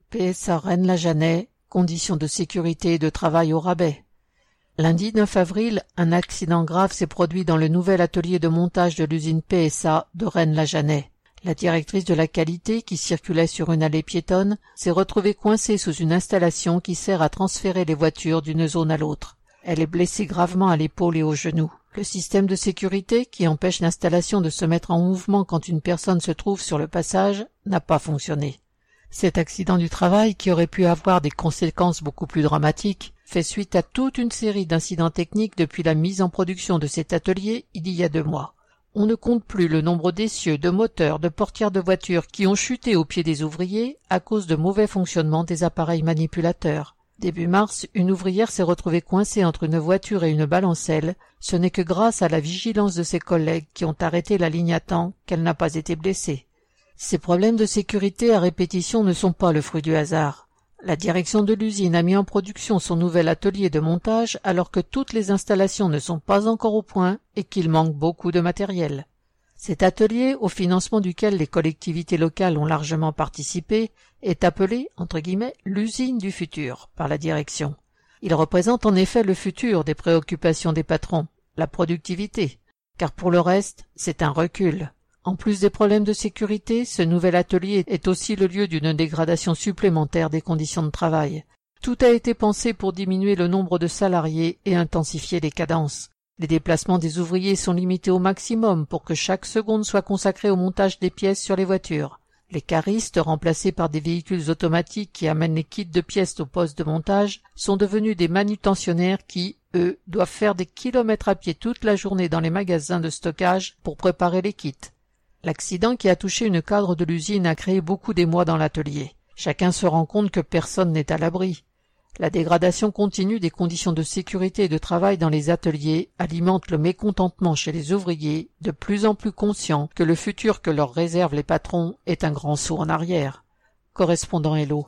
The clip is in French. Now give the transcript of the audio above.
PSA Rennes-la-Jeannet, conditions de sécurité et de travail au rabais. Lundi 9 avril, un accident grave s'est produit dans le nouvel atelier de montage de l'usine PSA de Rennes-la-Jeannet. La directrice de la qualité, qui circulait sur une allée piétonne, s'est retrouvée coincée sous une installation qui sert à transférer les voitures d'une zone à l'autre. Elle est blessée gravement à l'épaule et au genou. Le système de sécurité, qui empêche l'installation de se mettre en mouvement quand une personne se trouve sur le passage, n'a pas fonctionné. Cet accident du travail, qui aurait pu avoir des conséquences beaucoup plus dramatiques, fait suite à toute une série d'incidents techniques depuis la mise en production de cet atelier il y a 2 mois. On ne compte plus le nombre d'essieux, de moteurs, de portières de voitures qui ont chuté aux pieds des ouvriers à cause de mauvais fonctionnement des appareils manipulateurs. Début mars, une ouvrière s'est retrouvée coincée entre une voiture et une balancelle. Ce n'est que grâce à la vigilance de ses collègues qui ont arrêté la ligne à temps qu'elle n'a pas été blessée. Ces problèmes de sécurité à répétition ne sont pas le fruit du hasard. La direction de l'usine a mis en production son nouvel atelier de montage alors que toutes les installations ne sont pas encore au point et qu'il manque beaucoup de matériel. Cet atelier, au financement duquel les collectivités locales ont largement participé, est appelé, entre guillemets, l'usine du futur par la direction. Il représente en effet le futur des préoccupations des patrons, la productivité, car pour le reste, c'est un recul. En plus des problèmes de sécurité, ce nouvel atelier est aussi le lieu d'une dégradation supplémentaire des conditions de travail. Tout a été pensé pour diminuer le nombre de salariés et intensifier les cadences. Les déplacements des ouvriers sont limités au maximum pour que chaque seconde soit consacrée au montage des pièces sur les voitures. Les caristes, remplacés par des véhicules automatiques qui amènent les kits de pièces au poste de montage, sont devenus des manutentionnaires qui, eux, doivent faire des kilomètres à pied toute la journée dans les magasins de stockage pour préparer les kits. L'accident qui a touché une cadre de l'usine a créé beaucoup d'émoi dans l'atelier. Chacun se rend compte que personne n'est à l'abri. La dégradation continue des conditions de sécurité et de travail dans les ateliers alimente le mécontentement chez les ouvriers, de plus en plus conscients que le futur que leur réservent les patrons est un grand saut en arrière. Correspondant Hello.